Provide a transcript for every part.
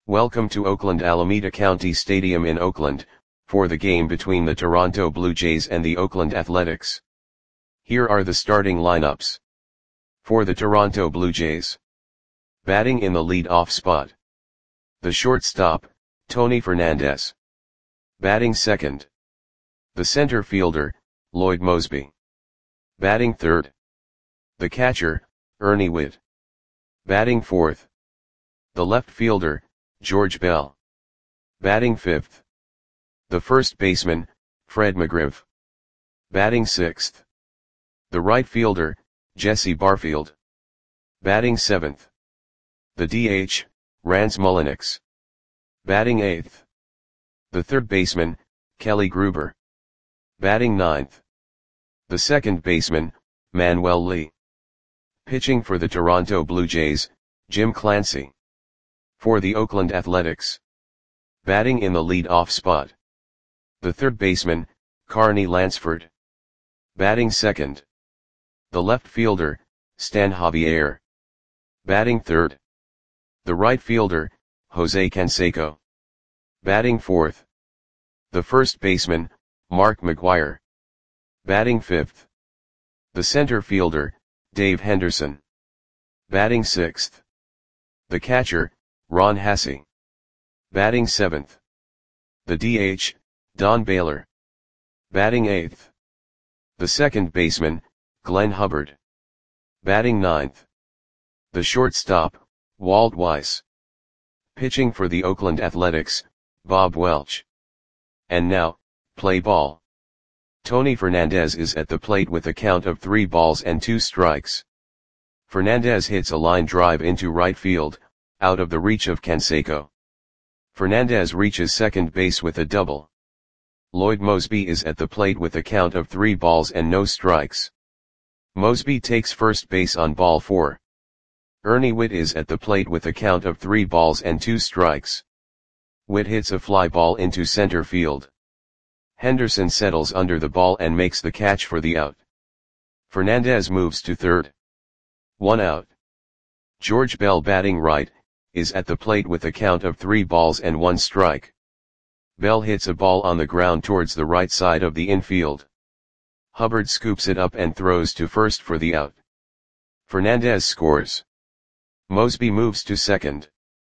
Welcome to Oakland Alameda County Stadium in Oakland, for the game between the Toronto Blue Jays and the Oakland Athletics. Here are the starting lineups. For the Toronto Blue Jays. Batting in the lead-off spot. The shortstop, Tony Fernandez. Batting second. The center fielder, Lloyd Moseby. Batting third. The catcher, Ernie Whitt. Batting fourth. The left fielder, George Bell. Batting fifth. The first baseman, Fred McGriff. Batting sixth. The right fielder, Jesse Barfield. Batting seventh. The DH, Rance Mulliniks. Batting eighth. The third baseman, Kelly Gruber. Batting ninth. The second baseman, Manuel Lee. Pitching for the Toronto Blue Jays, Jim Clancy. For the Oakland Athletics. Batting in the lead-off spot. The third baseman, Carney Lansford. Batting second. The left fielder, Stan Javier. Batting third. The right fielder, Jose Canseco. Batting fourth. The first baseman, Mark McGwire. Batting fifth. The center fielder, Dave Henderson. Batting sixth. The catcher, Ron Hassey. Batting seventh. The DH, Don Baylor. Batting eighth. The second baseman, Glenn Hubbard. Batting ninth. The shortstop, Walt Weiss. Pitching for the Oakland Athletics, Bob Welch. And now, play ball. Tony Fernandez is at the plate with a count of 3 balls and 2 strikes. Fernandez hits a line drive into right field, out of the reach of Canseco. Fernandez reaches second base with a double. Lloyd Moseby is at the plate with a count of 3 balls and no strikes. Moseby takes first base on ball 4. Ernie Whitt is at the plate with a count of 3 balls and 2 strikes. Whitt hits a fly ball into center field. Henderson settles under the ball and makes the catch for the out. Fernandez moves to third. 1 out. George Bell, batting right, is at the plate with a count of 3 balls and 1 strike. Bell hits a ball on the ground towards the right side of the infield. Hubbard scoops it up and throws to first for the out. Fernandez scores. Moseby moves to second.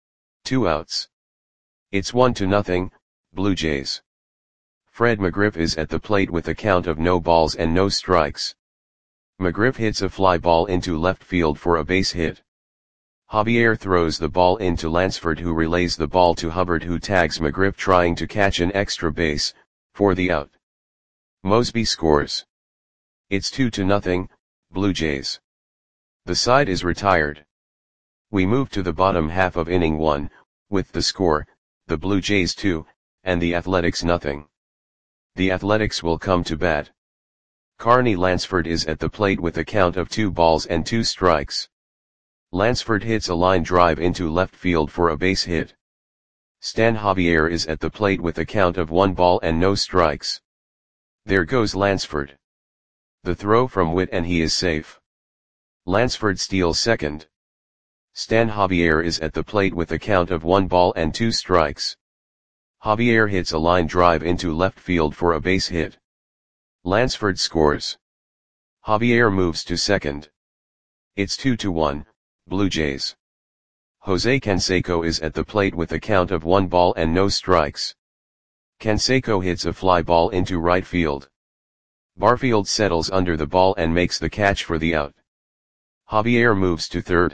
2 outs. It's 1-0, Blue Jays. Fred McGriff is at the plate with a count of no balls and no strikes. McGriff hits a fly ball into left field for a base hit. Javier throws the ball into Lansford, who relays the ball to Hubbard, who tags McGriff trying to catch an extra base, for the out. Moseby scores. It's 2-0, Blue Jays. The side is retired. We move to the bottom half of inning 1, with the score, the Blue Jays 2, and the Athletics 0. The Athletics will come to bat. Carney Lansford is at the plate with a count of 2 balls and 2 strikes. Lansford hits a line drive into left field for a base hit. Stan Javier is at the plate with a count of 1 ball and no strikes. There goes Lansford. The throw from Whitt, and he is safe. Lansford steals second. Stan Javier is at the plate with a count of 1 ball and 2 strikes. Javier hits a line drive into left field for a base hit. Lansford scores. Javier moves to second. It's 2-1, Blue Jays. Jose Canseco is at the plate with a count of 1 ball and no strikes. Canseco hits a fly ball into right field. Barfield settles under the ball and makes the catch for the out. Javier moves to third.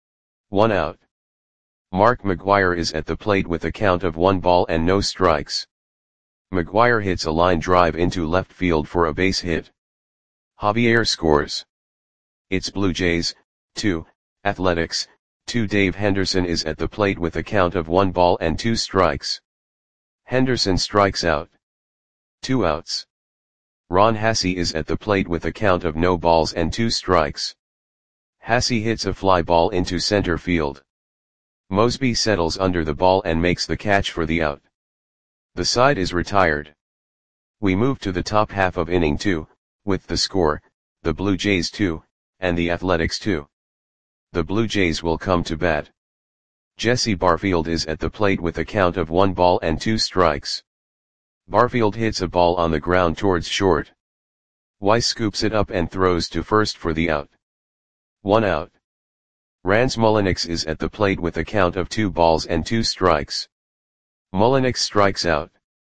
1 out. Mark McGwire is at the plate with a count of 1 ball and no strikes. McGwire hits a line drive into left field for a base hit. Javier scores. It's Blue Jays 2, Athletics 2. Dave Henderson is at the plate with a count of 1 ball and 2 strikes. Henderson strikes out. 2 outs. Ron Hassey is at the plate with a count of no balls and 2 strikes. Hassey hits a fly ball into center field. Moseby settles under the ball and makes the catch for the out. The side is retired. We move to the top half of inning 2, with the score, the Blue Jays 2, and the Athletics 2. The Blue Jays will come to bat. Jesse Barfield is at the plate with a count of 1 ball and 2 strikes. Barfield hits a ball on the ground towards short. Weiss scoops it up and throws to first for the out. 1 out. Rans Mulliniks is at the plate with a count of 2 balls and 2 strikes. Mulliniks strikes out.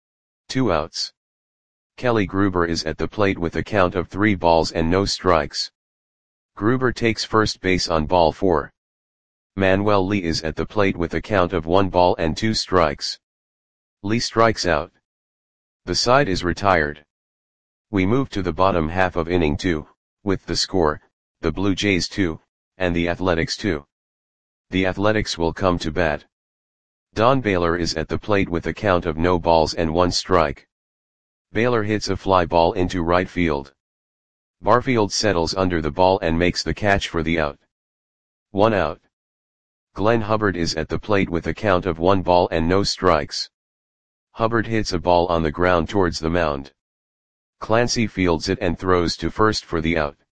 2 outs. Kelly Gruber is at the plate with a count of 3 balls and no strikes. Gruber takes first base on ball 4. Manuel Lee is at the plate with a count of 1 ball and 2 strikes. Lee strikes out. The side is retired. We move to the bottom half of inning 2, with the score, the Blue Jays 2, and the Athletics 2. The Athletics will come to bat. Don Baylor is at the plate with a count of no balls and 1 strike. Baylor hits a fly ball into right field. Barfield settles under the ball and makes the catch for the out. 1 out. Glenn Hubbard is at the plate with a count of 1 ball and no strikes. Hubbard hits a ball on the ground towards the mound. Clancy fields it and throws to first for the out.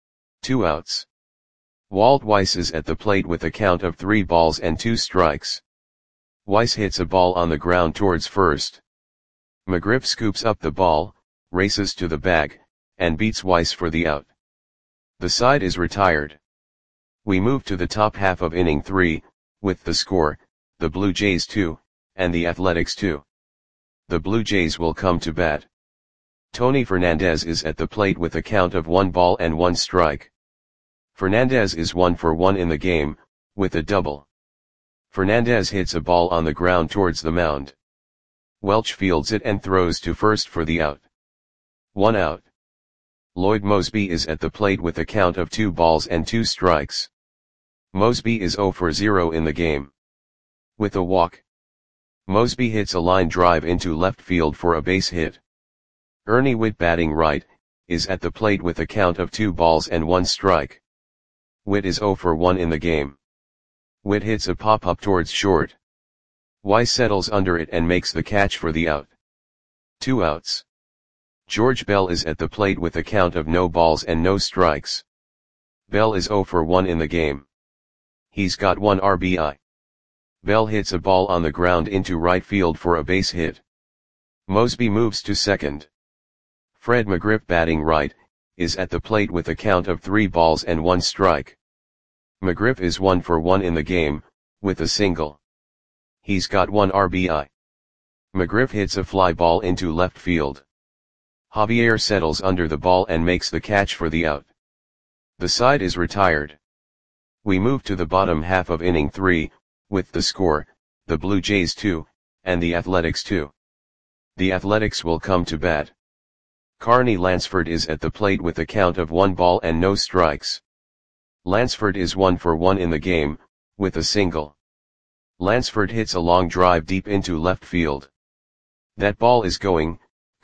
2 outs. Walt Weiss is at the plate with a count of 3 balls and 2 strikes. Weiss hits a ball on the ground towards first. McGriff scoops up the ball, races to the bag, and beats Weiss for the out. The side is retired. We move to the top half of inning 3, with the score, the Blue Jays 2, and the Athletics 2. The Blue Jays will come to bat. Tony Fernandez is at the plate with a count of 1 ball and 1 strike. Fernandez is 1 for 1 in the game, with a double. Fernandez hits a ball on the ground towards the mound. Welch fields it and throws to first for the out. 1 out. Lloyd Moseby is at the plate with a count of 2 balls and 2 strikes. Moseby is 0 for 0 in the game. With a walk. Moseby hits a line drive into left field for a base hit. Ernie Whitt, batting right, is at the plate with a count of 2 balls and 1 strike. Whitt is 0 for 1 in the game. Whitt hits a pop-up towards short. Weiss settles under it and makes the catch for the out. 2 outs. George Bell is at the plate with a count of no balls and no strikes. Bell is 0 for 1 in the game. He's got 1 RBI. Bell hits a ball on the ground into right field for a base hit. Moseby moves to second. Fred McGriff, batting right, is at the plate with a count of 3 balls and 1 strike. McGriff is 1 for 1 in the game, with a single. He's got 1 RBI. McGriff hits a fly ball into left field. Javier settles under the ball and makes the catch for the out. The side is retired. We move to the bottom half of inning 3, with the score, the Blue Jays 2, and the Athletics 2. The Athletics will come to bat. Carney Lansford is at the plate with a count of 1 ball and no strikes. Lansford is 1 for 1 in the game, with a single. Lansford hits a long drive deep into left field. That ball is going,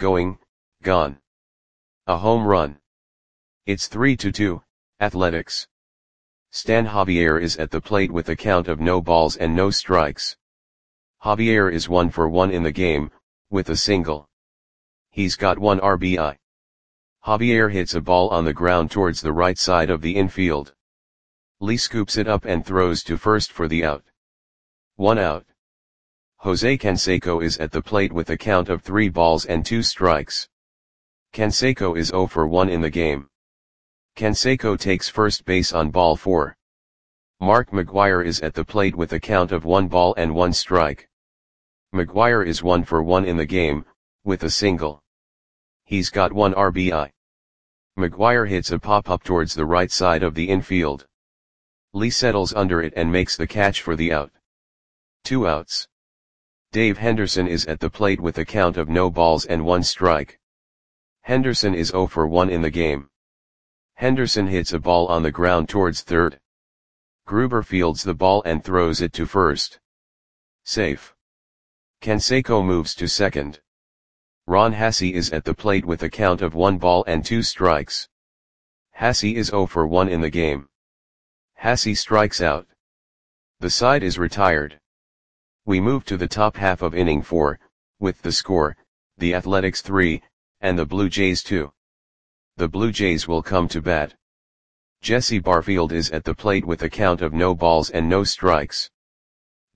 gone. A home run. It's 3-2, Athletics. Stan Javier is at the plate with a count of no balls and no strikes. Javier is 1 for 1 in the game, with a single. He's got 1 RBI. Javier hits a ball on the ground towards the right side of the infield. Lee scoops it up and throws to first for the out. 1 out. Jose Canseco is at the plate with a count of 3 balls and 2 strikes. Canseco is 0 for 1 in the game. Canseco takes first base on ball 4. Mark McGwire is at the plate with a count of 1 ball and 1 strike. McGwire is 1 for 1 in the game, with a single. He's got 1 RBI. McGwire hits a pop-up towards the right side of the infield. Lee settles under it and makes the catch for the out. 2 outs. Dave Henderson is at the plate with a count of no balls and 1 strike. Henderson is 0 for 1 in the game. Henderson hits a ball on the ground towards third. Gruber fields the ball and throws it to first. Safe. Canseco moves to second. Ron Hassey is at the plate with a count of 1 ball and 2 strikes. Hassey is 0 for 1 in the game. Hassey strikes out. The side is retired. We move to the top half of inning 4, with the score, the Athletics 3, and the Blue Jays 2. The Blue Jays will come to bat. Jesse Barfield is at the plate with a count of no balls and no strikes.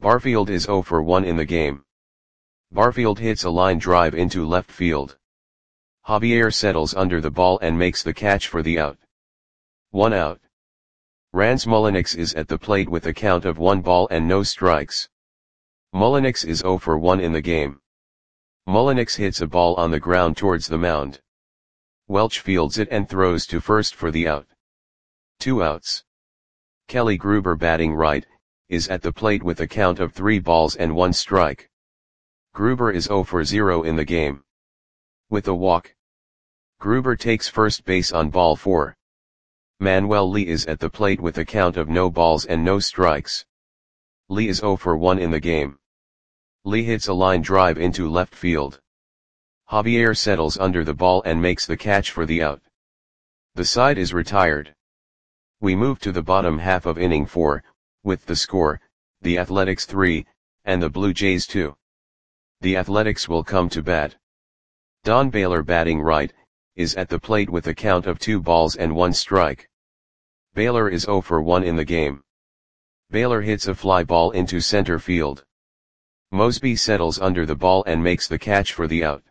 Barfield is 0 for 1 in the game. Barfield hits a line drive into left field. Javier settles under the ball and makes the catch for the out. 1 out. Rans Mulliniks is at the plate with a count of 1 ball and no strikes. Mulliniks is 0 for 1 in the game. Mulliniks hits a ball on the ground towards the mound. Welch fields it and throws to first for the out. 2 outs. Kelly Gruber, batting right, is at the plate with a count of 3 balls and 1 strike. Gruber is 0 for 0 in the game. With a walk, Gruber takes first base on ball 4. Manuel Lee is at the plate with a count of no balls and no strikes. Lee is 0 for 1 in the game. Lee hits a line drive into left field. Javier settles under the ball and makes the catch for the out. The side is retired. We move to the bottom half of inning 4, with the score, the Athletics 3, and the Blue Jays 2. The Athletics will come to bat. Don Baylor, batting right, is at the plate with a count of 2 balls and 1 strike. Baylor is 0 for 1 in the game. Baylor hits a fly ball into center field. Mosby settles under the ball and makes the catch for the out.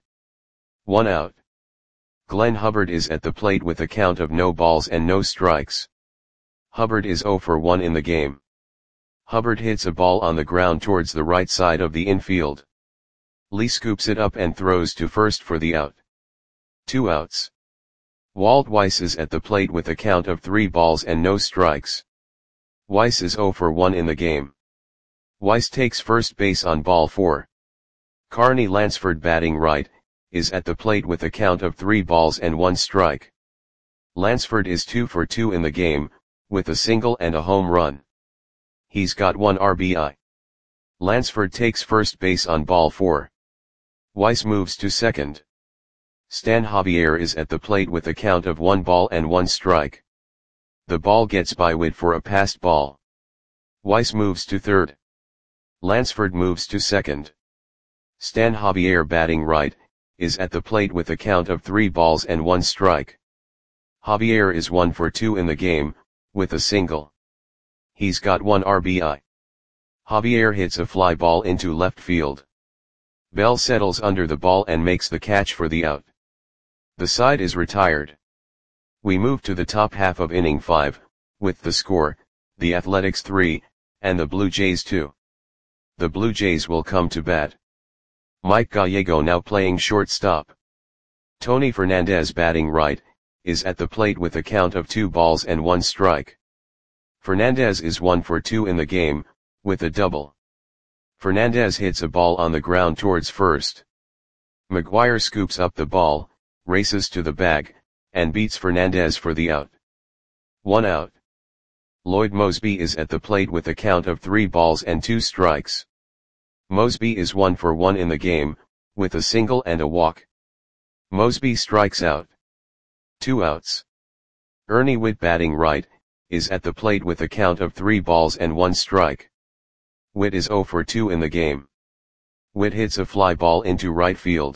1 out. Glenn Hubbard is at the plate with a count of no balls and no strikes. Hubbard is 0 for 1 in the game. Hubbard hits a ball on the ground towards the right side of the infield. Lee scoops it up and throws to first for the out. 2 outs. Walt Weiss is at the plate with a count of 3 balls and no strikes. Weiss is 0 for 1 in the game. Weiss takes first base on ball 4. Carney Lansford, batting right, is at the plate with a count of 3 balls and 1 strike. Lansford is 2 for 2 in the game, with a single and a home run. He's got 1 RBI. Lansford takes first base on ball 4. Weiss moves to second. Stan Javier is at the plate with a count of 1 ball and 1 strike. The ball gets by Witt for a passed ball. Weiss moves to third. Lansford moves to second. Stan Javier, batting right, is at the plate with a count of 3 balls and 1 strike. Javier is 1 for 2 in the game, with a single. He's got 1 RBI. Javier hits a fly ball into left field. Bell settles under the ball and makes the catch for the out. The side is retired. We move to the top half of inning 5, with the score, the Athletics 3, and the Blue Jays 2. The Blue Jays will come to bat. Mike Gallego, now playing shortstop. Tony Fernandez, batting right, is at the plate with a count of 2 balls and 1 strike. Fernandez is 1 for 2 in the game, with a double. Fernandez hits a ball on the ground towards first. McGuire scoops up the ball, races to the bag, and beats Fernandez for the out. 1 out. Lloyd Mosby is at the plate with a count of 3 balls and 2 strikes. Mosby is 1 for 1 in the game, with a single and a walk. Mosby strikes out. 2 outs. Ernie Witt, batting right, is at the plate with a count of 3 balls and 1 strike. Witt is 0 for 2 in the game. Witt hits a fly ball into right field.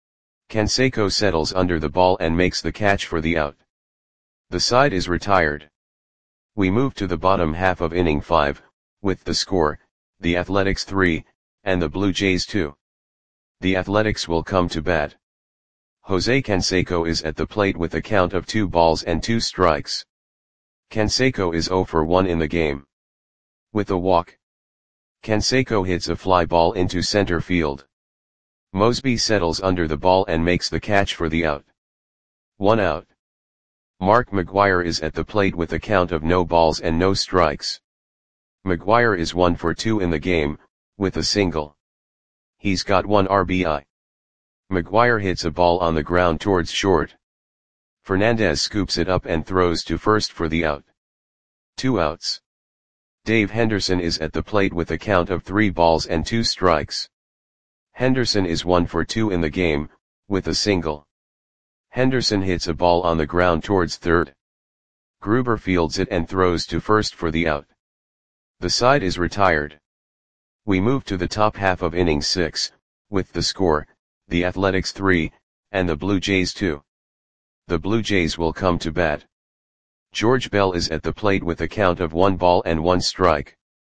Canseco settles under the ball and makes the catch for the out. The side is retired. We move to the bottom half of inning 5, with the score, the Athletics 3, and the Blue Jays 2. The Athletics will come to bat. Jose Canseco is at the plate with a count of 2 balls and 2 strikes. Canseco is 0 for 1 in the game. With a walk, Canseco hits a fly ball into center field. Mosby settles under the ball and makes the catch for the out. 1 out. Mark McGuire is at the plate with a count of no balls and no strikes. McGuire is 1 for 2 in the game, with a single. He's got 1 RBI. McGuire hits a ball on the ground towards short. Fernandez scoops it up and throws to first for the out. 2 outs. Dave Henderson is at the plate with a count of 3 balls and 2 strikes. Henderson is 1 for 2 in the game, with a single. Henderson hits a ball on the ground towards third. Gruber fields it and throws to first for the out. The side is retired. We move to the top half of inning 6, with the score, the Athletics 3, and the Blue Jays 2. The Blue Jays will come to bat. George Bell is at the plate with a count of 1 ball and 1 strike.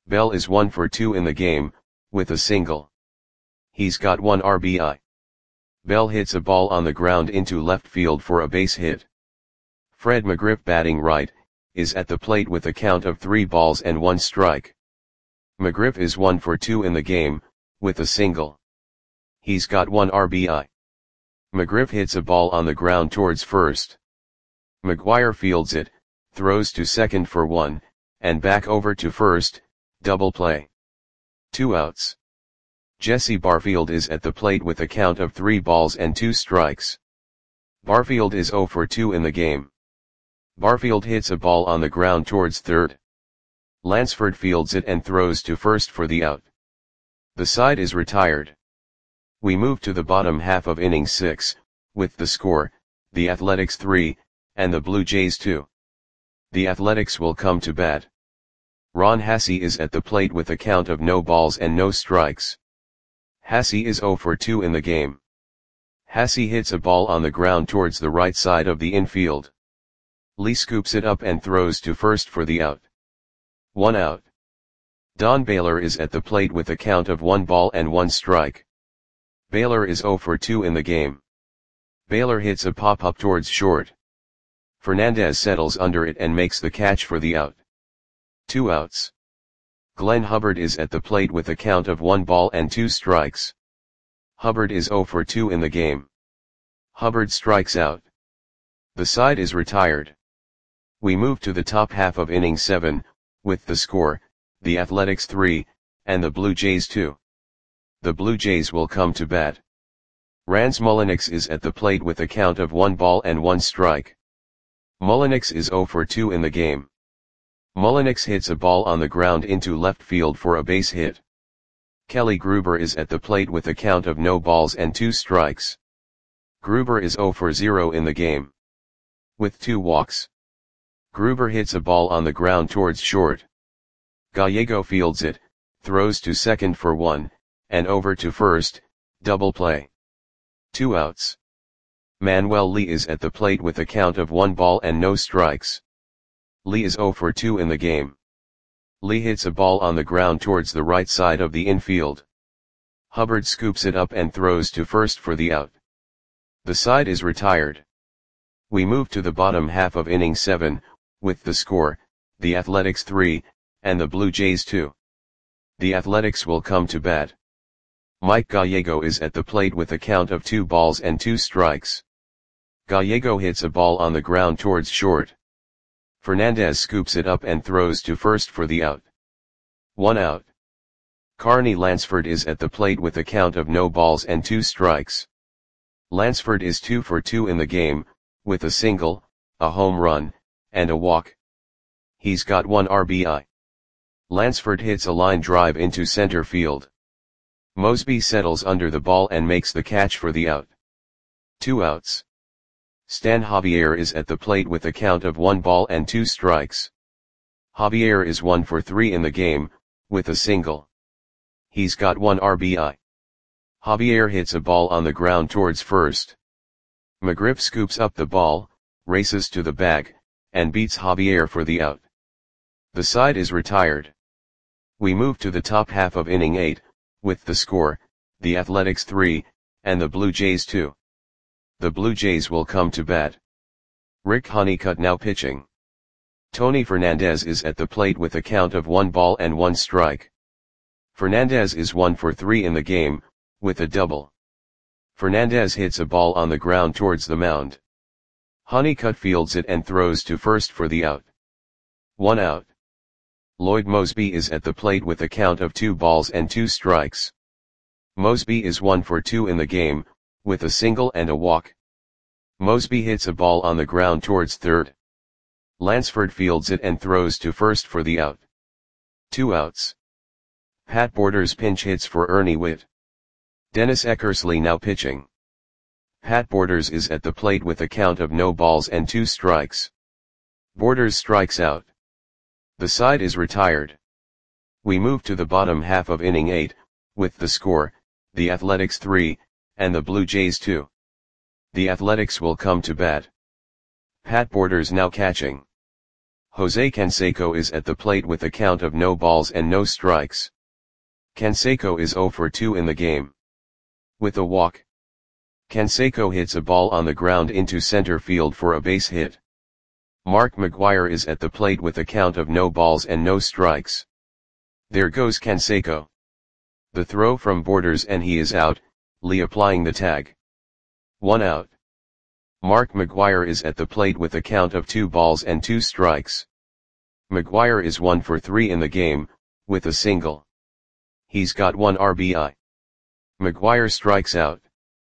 Bell is 1 for 2 in the game, with a single. He's got 1 RBI. Bell hits a ball on the ground into left field for a base hit. Fred McGriff, batting right, is at the plate with a count of 3 balls and 1 strike. McGriff is 1 for 2 in the game, with a single. He's got 1 RBI. McGriff hits a ball on the ground towards first. McGuire fields it, throws to second for 1, and back over to first, double play. 2 outs. Jesse Barfield is at the plate with a count of 3 balls and 2 strikes. Barfield is 0 for 2 in the game. Barfield hits a ball on the ground towards third. Lansford fields it and throws to first for the out. The side is retired. We move to the bottom half of inning 6, with the score, the Athletics 3, and the Blue Jays 2. The Athletics will come to bat. Ron Hassey is at the plate with a count of no balls and no strikes. Hassey is 0 for 2 in the game. Hassey hits a ball on the ground towards the right side of the infield. Lee scoops it up and throws to first for the out. 1 out. Don Baylor is at the plate with a count of 1 ball and 1 strike. Baylor is 0 for 2 in the game. Baylor hits a pop-up towards short. Fernandez settles under it and makes the catch for the out. 2 outs. Glenn Hubbard is at the plate with a count of 1 ball and 2 strikes. Hubbard is 0 for 2 in the game. Hubbard strikes out. The side is retired. We move to the top half of inning 7, with the score, the Athletics 3, and the Blue Jays 2. The Blue Jays will come to bat. Rance Mulliniks is at the plate with a count of 1 ball and 1 strike. Mulliniks is 0 for 2 in the game. Mulliniks hits a ball on the ground into left field for a base hit. Kelly Gruber is at the plate with a count of no balls and 2 strikes. Gruber is 0 for 0 in the game. With 2 walks. Gruber hits a ball on the ground towards short. Gallego fields it, throws to second for 1, and over to first, double play. 2 outs. Manuel Lee is at the plate with a count of 1 ball and no strikes. Lee is 0 for 2 in the game. Lee hits a ball on the ground towards the right side of the infield. Hubbard scoops it up and throws to first for the out. The side is retired. We move to the bottom half of inning 7, with the score, the Athletics 3, and the Blue Jays 2. The Athletics will come to bat. Mike Gallego is at the plate with a count of 2 balls and 2 strikes. Gallego hits a ball on the ground towards short. Fernandez scoops it up and throws to first for the out. 1 out. Carney Lansford is at the plate with a count of no balls and 2 strikes. Lansford is 2 for 2 in the game, with a single, a home run, and a walk. He's got 1 RBI. Lansford hits a line drive into center field. Mosby settles under the ball and makes the catch for the out. 2 outs. Stan Javier is at the plate with a count of 1 ball and 2 strikes. Javier is 1 for 3 in the game, with a single. He's got 1 RBI. Javier hits a ball on the ground towards first. McGriff scoops up the ball, races to the bag, and beats Javier for the out. The side is retired. We move to the top half of inning 8, with the score, the Athletics 3, and the Blue Jays 2. The Blue Jays will come to bat. Rick Honeycutt now pitching. Tony Fernandez is at the plate with a count of 1 ball and 1 strike. Fernandez is 1 for 3 in the game, with a double. Fernandez hits a ball on the ground towards the mound. Honeycutt fields it and throws to first for the out. 1 out. Lloyd Mosby is at the plate with a count of 2 balls and 2 strikes. Mosby is 1 for 2 in the game, with a single and a walk. Mosby hits a ball on the ground towards third. Lansford fields it and throws to first for the out. 2 outs. Pat Borders pinch hits for Ernie Whitt. Dennis Eckersley now pitching. Pat Borders is at the plate with a count of no balls and 2 strikes. Borders strikes out. The side is retired. We move to the bottom half of inning 8, with the score, the Athletics 3, and the Blue Jays 2. The Athletics will come to bat. Pat Borders now catching. Jose Canseco is at the plate with a count of no balls and no strikes. Canseco is 0 for 2 in the game. With a walk, Canseco hits a ball on the ground into center field for a base hit. Mark McGwire is at the plate with a count of no balls and no strikes. There goes Canseco. The throw from Borders and he is out, Lee applying the tag. 1 out. Mark McGwire is at the plate with a count of 2 balls and 2 strikes. McGwire is 1 for 3 in the game, with a single. He's got 1 RBI. McGwire strikes out.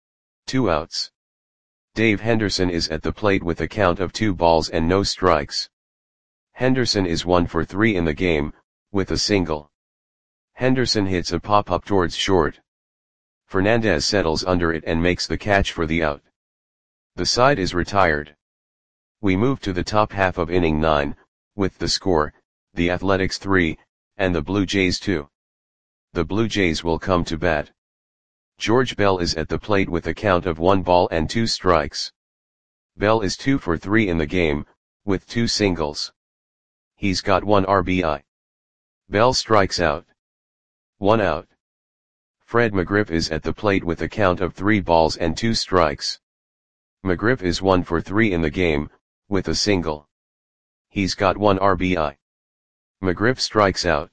2 outs. Dave Henderson is at the plate with a count of 2 balls and no strikes. Henderson is 1 for 3 in the game, with a single. Henderson hits a pop-up towards short. Fernandez settles under it and makes the catch for the out. The side is retired. We move to the top half of inning 9, with the score, the Athletics 3, and the Blue Jays 2. The Blue Jays will come to bat. George Bell is at the plate with a count of 1 ball and 2 strikes. Bell is 2 for 3 in the game, with 2 singles. He's got 1 RBI. Bell strikes out. 1 out. Fred McGriff is at the plate with a count of 3 balls and 2 strikes. McGriff is 1 for 3 in the game, with a single. He's got 1 RBI. McGriff strikes out.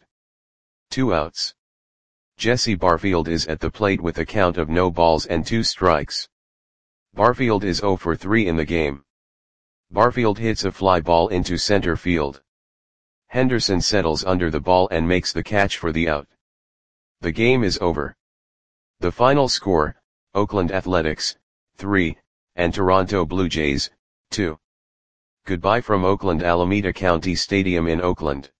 2 outs. Jesse Barfield is at the plate with a count of no balls and 2 strikes. Barfield is 0 for 3 in the game. Barfield hits a fly ball into center field. Henderson settles under the ball and makes the catch for the out. The game is over. The final score, Oakland Athletics, 3, and Toronto Blue Jays, 2. Goodbye from Oakland Alameda County Stadium in Oakland.